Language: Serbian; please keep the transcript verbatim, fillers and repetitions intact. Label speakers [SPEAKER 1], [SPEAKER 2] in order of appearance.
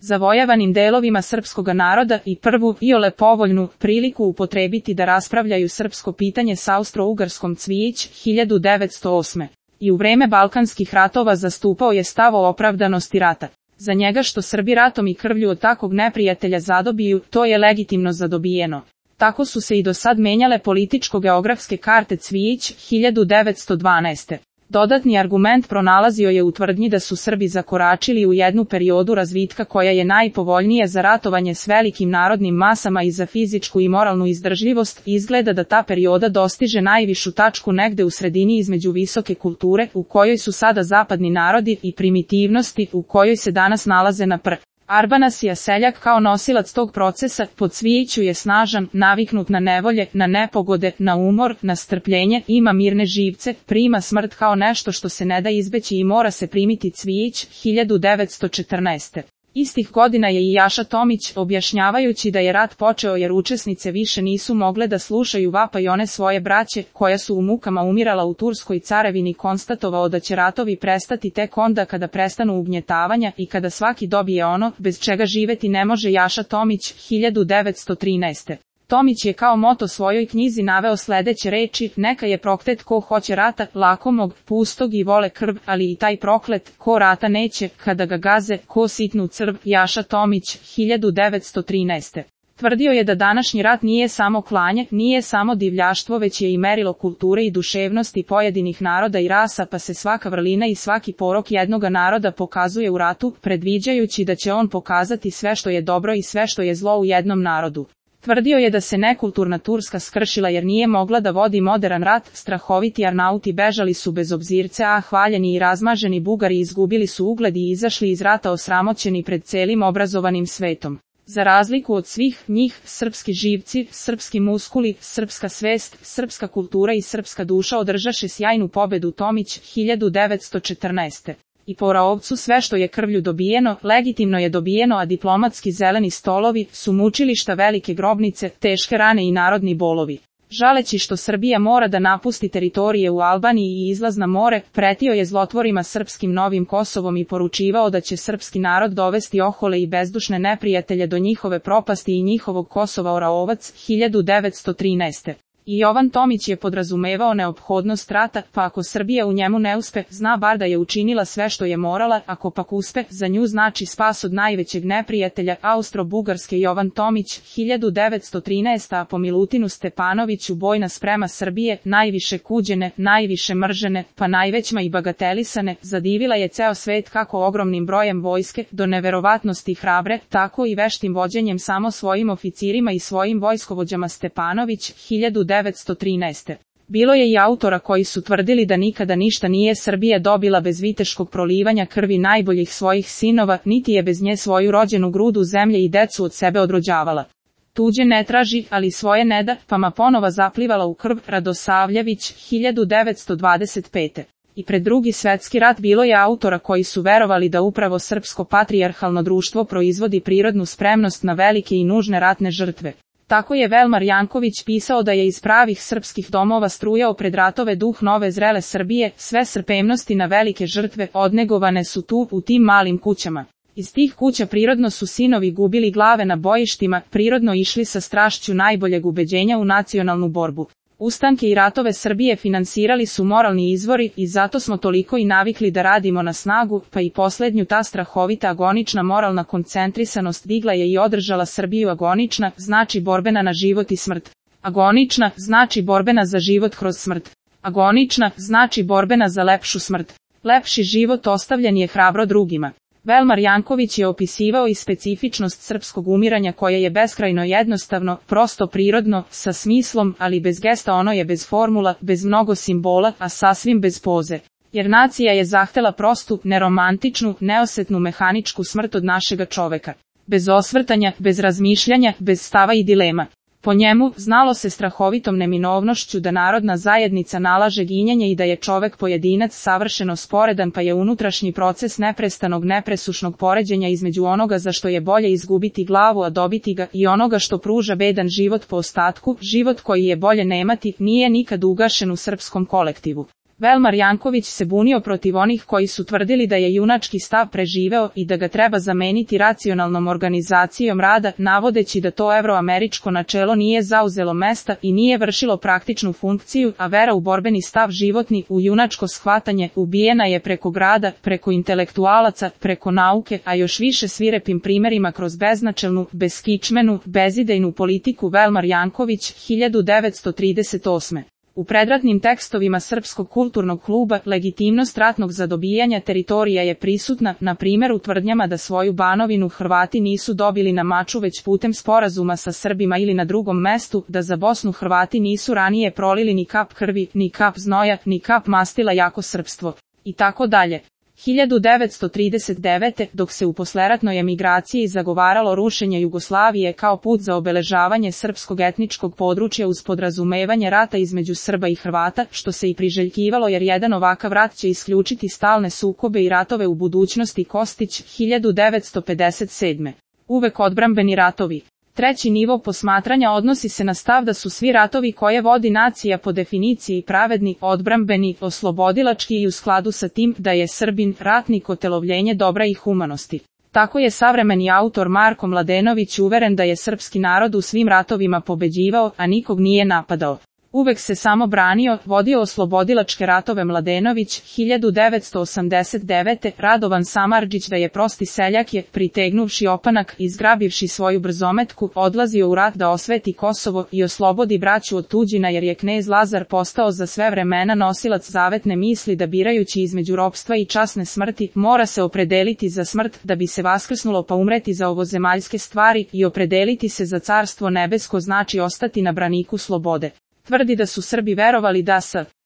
[SPEAKER 1] zavojavanim delovima srpskoga naroda i prvu, iole povoljnu, priliku upotrebiti da raspravljaju srpsko pitanje s Austro-Ugarskom Cvijić, hiljadu devetsto osme. I u vreme Balkanskih ratova zastupao je stav o opravdanosti rata. Za njega što Srbi ratom i krvlju od takvog neprijatelja zadobiju, to je legitimno zadobijeno. Tako su se i do sad menjale političko-geografske karte Cvijić, hiljadu devetsto dvanaeste. Dodatni argument pronalazio je u tvrdnji da su Srbi zakoračili u jednu periodu razvitka koja je najpovoljnija za ratovanje s velikim narodnim masama i za fizičku i moralnu izdržljivost. Izgleda da ta perioda dostiže najvišu tačku negde u sredini između visoke kulture, u kojoj su sada zapadni narodi, i primitivnosti, u kojoj se danas nalaze na pr. Arbanasija seljak kao nosilac tog procesa pod Cvijiću je snažan, naviknut na nevolje, na nepogode, na umor, na strpljenje, ima mirne živce, prima smrt kao nešto što se ne da izbeći i mora se primiti. Cvijić, hiljadu devetsto četrnaeste. Istih godina je i Jaša Tomić, objašnjavajući da je rat počeo jer učesnice više nisu mogle da slušaju vapaj one svoje braće, koja su u mukama umirala u Turskoj carevini, konstatovao da će ratovi prestati tek onda kada prestanu ugnjetavanja i kada svaki dobije ono, bez čega živeti ne može. Jaša Tomić, hiljadu devetsto trinaeste. Tomić je kao moto svojoj knjizi naveo sledeće reči: neka je proklet ko hoće rata, lakomog, pustog i vole krv, ali i taj proklet ko rata neće, kada ga gaze, ko sitnu crv. Jaša Tomić, hiljadu devetsto trinaeste. Tvrdio je da današnji rat nije samo klanje, nije samo divljaštvo, već je i merilo kulture i duševnosti pojedinih naroda i rasa, pa se svaka vrlina i svaki porok jednoga naroda pokazuje u ratu, predviđajući da će on pokazati sve što je dobro i sve što je zlo u jednom narodu. Tvrdio je da se nekulturna Turska skršila jer nije mogla da vodi modern rat, strahoviti Arnauti bežali su bez obzirce, a hvaljeni i razmaženi Bugari izgubili su ugled i izašli iz rata osramoćeni pred celim obrazovanim svetom. Za razliku od svih njih, srpski živci, srpski muskuli, srpska svest, srpska kultura i srpska duša održaše sjajnu pobedu. Tomić, hiljadu devetsto četrnaeste. I po Raovcu sve što je krvlju dobijeno, legitimno je dobijeno, a diplomatski zeleni stolovi su mučilišta, velike grobnice, teške rane i narodni bolovi. Žaleći što Srbija mora da napusti teritorije u Albaniji i izlaz na more, pretio je zlotvorima srpskim novim Kosovom i poručivao da će srpski narod dovesti ohole i bezdušne neprijatelje do njihove propasti i njihovog Kosova. Raovac, hiljadu devetsto trinaeste. I Jovan Tomić je podrazumevao neophodnost rata, pa ako Srbija u njemu ne uspe, zna bar da je učinila sve što je morala, ako pak uspe, za nju znači spas od najvećeg neprijatelja, Austro-Bugarske. Jovan Tomić, hiljadu devetsto trinaesta. A po Milutinu Stepanoviću bojna sprema Srbije, najviše kuđene, najviše mržene, pa najvećma i bagatelisane, zadivila je ceo svet kako ogromnim brojem vojske, do neverovatnosti hrabre, tako i veštim vođenjem samo svojim oficirima i svojim vojskovođama. Stepanović, hiljadu devetsto trinaeste. Bilo je i autora koji su tvrdili da nikada ništa nije Srbija dobila bez viteškog prolivanja krvi najboljih svojih sinova, niti je bez nje svoju rođenu grudu zemlje i decu od sebe odrođavala. Tuđe ne traži, ali svoje ne da, pa ma ponova zaplivala u krv. Radosavljević, hiljadu devetsto dvadeset pete. I pred Drugi svetski rat bilo je autora koji su verovali da upravo srpsko patrijarhalno društvo proizvodi prirodnu spremnost na velike i nužne ratne žrtve. Tako je Velmar Janković pisao da je iz pravih srpskih domova strujao pred ratove duh nove zrele Srbije, sve srpemnosti na velike žrtve odnegovane su tu, u tim malim kućama. Iz tih kuća prirodno su sinovi gubili glave na bojištima, prirodno išli sa strašću najboljeg ubeđenja u nacionalnu borbu. Ustanke i ratove Srbije finansirali su moralni izvori i zato smo toliko i navikli da radimo na snagu, pa i poslednju ta strahovita agonična moralna koncentrisanost digla je i održala Srbiju. Agonična znači borbena na život i smrt. Agonična znači borbena za život kroz smrt. Agonična znači borbena za lepšu smrt. Lepši život ostavljen je hrabro drugima. Velmar Janković je opisivao i specifičnost srpskog umiranja koje je beskrajno jednostavno, prosto prirodno, sa smislom, ali bez gesta, ono je bez formula, bez mnogo simbola, a sasvim bez poze. Jer nacija je zahtela prostu, neromantičnu, neosetnu mehaničku smrt od našega čoveka. Bez osvrtanja, bez razmišljanja, bez stava i dilema. Po njemu, znalo se strahovitom neminovnošću da narodna zajednica nalaže ginjanje i da je čovek pojedinac savršeno sporedan, pa je unutrašnji proces neprestanog nepresušnog poređenja između onoga za što je bolje izgubiti glavu a dobiti ga i onoga što pruža bedan život po ostatku, život koji je bolje nemati, nije nikad ugašen u srpskom kolektivu. Velmar Janković se bunio protiv onih koji su tvrdili da je junački stav preživeo i da ga treba zameniti racionalnom organizacijom rada, navodeći da to evroameričko načelo nije zauzelo mesta i nije vršilo praktičnu funkciju, a vera u borbeni stav životni, u junačko shvatanje, ubijena je preko grada, preko intelektualaca, preko nauke, a još više svirepim primerima kroz beznačelnu, beskičmenu, bezidejnu politiku. Velmar Janković, hiljadu devetsto trideset osme. U predratnim tekstovima Srpskog kulturnog kluba legitimnost ratnog zadobijanja teritorija je prisutna, na primjer u tvrdnjama da svoju Banovinu Hrvati nisu dobili na maču već putem sporazuma sa Srbima ili na drugom mestu, da za Bosnu Hrvati nisu ranije prolili ni kap krvi, ni kap znoja, ni kap mastila jako srpstvo, i tako dalje. hiljadu devetsto trideset devete. Dok se u posleratnoj emigraciji zagovaralo rušenje Jugoslavije kao put za obeležavanje srpskog etničkog područja uz podrazumevanje rata između Srba i Hrvata, što se i priželjkivalo jer jedan ovakav rat će isključiti stalne sukobe i ratove u budućnosti. Kostić, hiljadu devetsto pedeset sedme. Uvek odbrambeni ratovi. Treći nivo posmatranja odnosi se na stav da su svi ratovi koje vodi nacija po definiciji pravedni, odbrambeni, oslobodilački i u skladu sa tim da je Srbin ratnik otelovljenje dobra i humanosti. Tako je savremeni autor Marko Mladenović uveren da je srpski narod u svim ratovima pobeđivao, a nikog nije napadao. Uvek se samo branio, vodio oslobodilačke ratove. Mladenović, hiljadu devetsto osamdeset devete. Radovan Samardžić da je prosti seljak je, pritegnuvši opanak, izgrabivši svoju brzometku, odlazio u rat da osveti Kosovo i oslobodi braću od tuđina jer je knez Lazar postao za sve vremena nosilac zavetne misli da birajući između ropstva i časne smrti, mora se opredeliti za smrt da bi se vaskrsnulo pa umreti za ovozemaljske stvari i opredeliti se za carstvo nebesko znači ostati na braniku slobode. Tvrdi da su Srbi verovali da s